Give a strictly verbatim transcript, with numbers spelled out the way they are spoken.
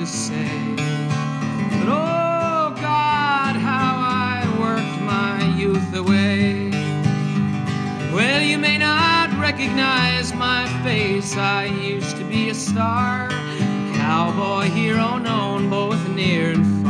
to say. But oh God, how I worked my youth away. Well, you may not recognize my face. I used to be a star, a cowboy hero known both near and far.